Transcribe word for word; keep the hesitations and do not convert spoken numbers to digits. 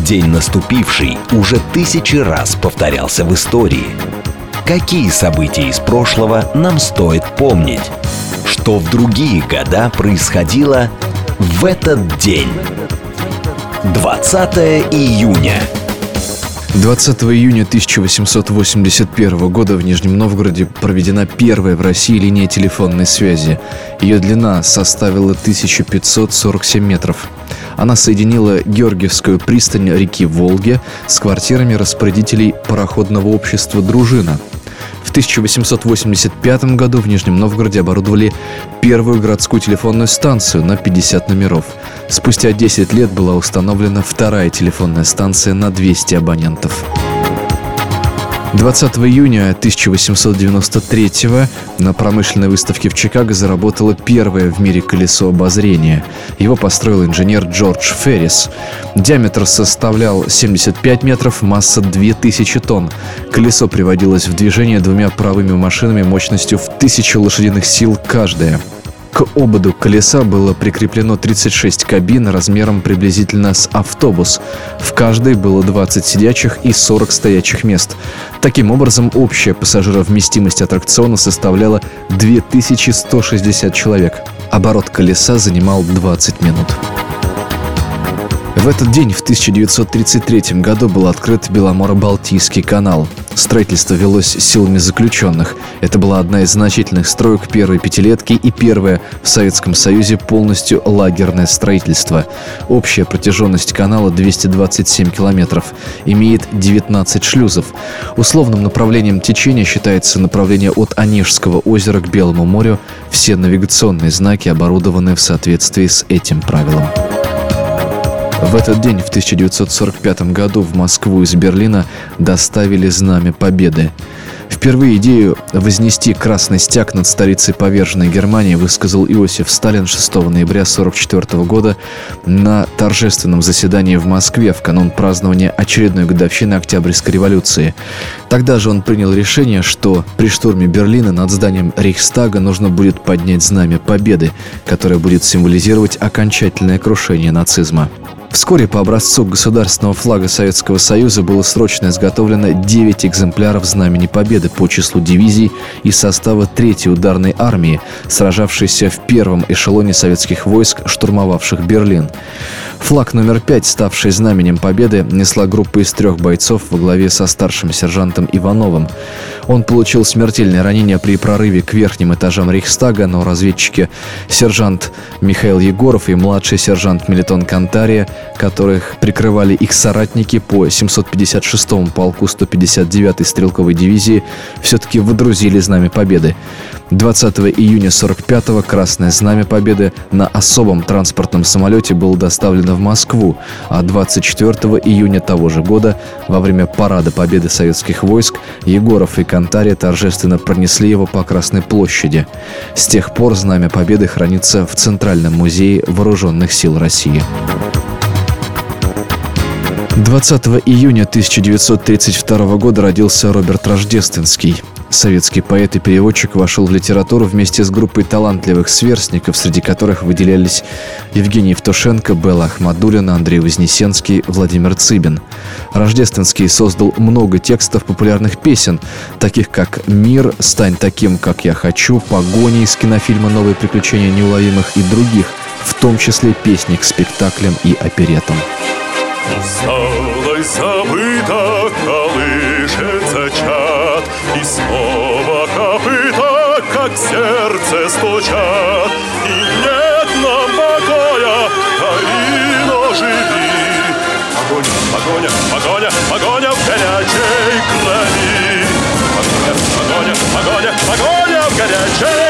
день наступивший уже тысячи раз повторялся в истории. Какие события из прошлого нам стоит помнить? Что в другие года происходило в этот день? двадцатое июня. двадцатого июня тысяча восемьсот восемьдесят первого года в Нижнем Новгороде проведена первая в России линия телефонной связи. Ее длина составила тысяча пятьсот сорок семь метров. Она соединила Георгиевскую пристань реки Волги с квартирами распорядителей пароходного общества «Дружина». В тысяча восемьсот восемьдесят пятом году в Нижнем Новгороде оборудовали первую городскую телефонную станцию на пятьдесят номеров. Спустя десять лет была установлена вторая телефонная станция на двести абонентов. двадцатого июня тысяча восемьсот девяносто третьего на промышленной выставке в Чикаго заработало первое в мире колесо обозрения. Его построил инженер Джордж Феррис. Диаметр составлял семьдесят пять метров, масса две тысячи тонн. Колесо приводилось в движение двумя паровыми машинами мощностью в тысячу лошадиных сил каждая. К ободу колеса было прикреплено тридцать шесть кабин размером приблизительно с автобус. В каждой было двадцать сидячих и сорок стоячих мест. Таким образом, общая пассажировместимость аттракциона составляла две тысячи сто шестьдесят человек. Оборот колеса занимал двадцать минут. В этот день, в тысяча девятьсот тридцать третьем году, был открыт Беломоро-Балтийский канал. Строительство велось силами заключенных. Это была одна из значительных строек первой пятилетки и первое в Советском Союзе полностью лагерное строительство. Общая протяженность канала двести двадцать семь километров. Имеет девятнадцать шлюзов. Условным направлением течения считается направление от Онежского озера к Белому морю. Все навигационные знаки оборудованы в соответствии с этим правилом. В этот день, в тысяча девятьсот сорок пятом году, в Москву из Берлина доставили Знамя Победы. Впервые идею вознести красный стяг над столицей поверженной Германии высказал Иосиф Сталин шестого ноября тысяча девятьсот сорок четвертого года на торжественном заседании в Москве в канун празднования очередной годовщины Октябрьской революции. Тогда же он принял решение, что при штурме Берлина над зданием Рейхстага нужно будет поднять Знамя Победы, которое будет символизировать окончательное крушение нацизма. Вскоре по образцу государственного флага Советского Союза было срочно изготовлено девять экземпляров Знамени Победы по числу дивизий из состава третьей ударной армии, сражавшейся в первом эшелоне советских войск, штурмовавших Берлин. Флаг номер пять, ставший Знаменем Победы, несла группа из трех бойцов во главе со старшим сержантом Ивановым. Он получил смертельное ранение при прорыве к верхним этажам Рейхстага, но разведчики сержант Михаил Егоров и младший сержант Мелитон Кантария, которых прикрывали их соратники по семьсот пятьдесят шестому полку сто пятьдесят девятой стрелковой дивизии, все-таки водрузили Знамя Победы. двадцатого июня сорок пятого Красное Знамя Победы на особом транспортном самолете было доставлено в Москву, а двадцать четвертого июня того же года, во время парада Победы советских войск, Егоров и Кантария торжественно пронесли его по Красной площади. С тех пор Знамя Победы хранится в Центральном музее Вооруженных сил России. двадцатого июня тысяча девятьсот тридцать второго года родился Роберт Рождественский. Советский поэт и переводчик вошел в литературу вместе с группой талантливых сверстников, среди которых выделялись Евгений Евтушенко, Белла Ахмадуллина, Андрей Вознесенский, Владимир Цыбин. Рождественский создал много текстов популярных песен, таких как «Мир», «Стань таким, как я хочу», «Погони» из кинофильма «Новые приключения неуловимых» и других, в том числе песни к спектаклям и опереттам. Усталость забыта, колышется чад, и снова копыта, как в сердце стучат. И нет нам покоя, Карино, живи. Погоня, погоня, погоня, погоня в горячей крови. Погоня, погоня, погоня, погоня в горячей